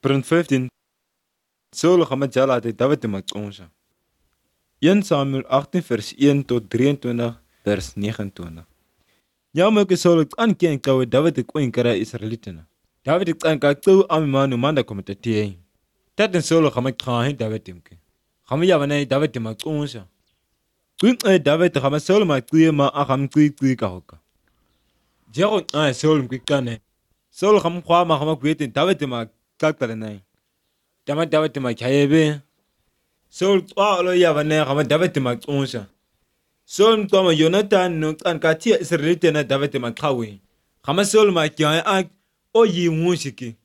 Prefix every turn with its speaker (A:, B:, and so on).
A: Punt 15. Saul Hamajala de David Maconsha. 1 Samuel 18 vers 1 tot 23 vers 29. Jammer Saul aan ken kawe David de koin kara Israelitena. David aan ka tu amanu manda komitatie. Taten Saul Hamakran David timke. Hamiyavane David Maconsha. Twin David Hama Saul ma aham tui kahoka. Jero Saul Kwikane. Saul Hamqua Mahama created David ma kaktalanai. David ma kayebe. Saul alo yavane Hama David Maconsha. Saul Toma Jonathan no an katia Israelite na David ma kawe. Hama Saul ma kya ak o yi wunshiki.